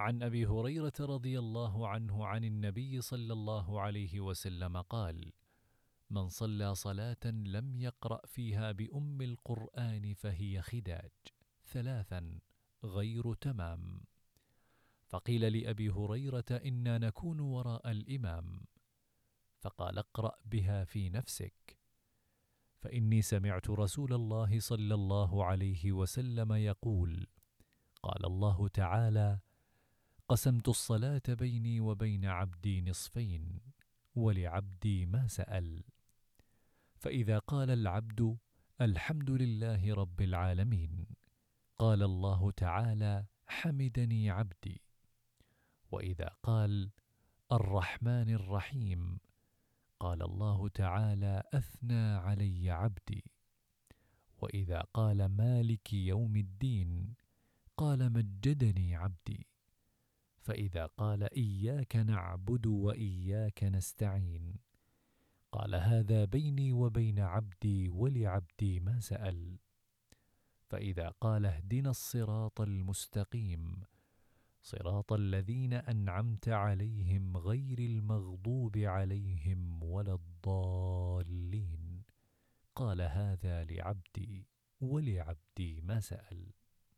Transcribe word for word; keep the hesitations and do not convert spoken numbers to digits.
عن أبي هريرة رضي الله عنه عن النبي صلى الله عليه وسلم قال: من صلى صلاة لم يقرأ فيها بأم القرآن فهي خداج ثلاثا غير تمام. فقيل لأبي هريرة: إنا نكون وراء الإمام، فقال: اقرأ بها في نفسك، فإني سمعت رسول الله صلى الله عليه وسلم يقول: قال الله تعالى: قسمت الصلاة بيني وبين عبدي نصفين، ولعبدي ما سأل. فإذا قال العبد: الحمد لله رب العالمين، قال الله تعالى: حمدني عبدي. وإذا قال: الرحمن الرحيم، قال الله تعالى: أثنى علي عبدي. وإذا قال: مالك يوم الدين، قال: مجدني عبدي. فإذا قال: إياك نعبد وإياك نستعين، قال: هذا بيني وبين عبدي ولعبدي ما سأل. فإذا قال: اهدنا الصراط المستقيم، صراط الذين أنعمت عليهم غير المغضوب عليهم ولا الضالين، قال: هذا لعبدي ولعبدي ما سأل.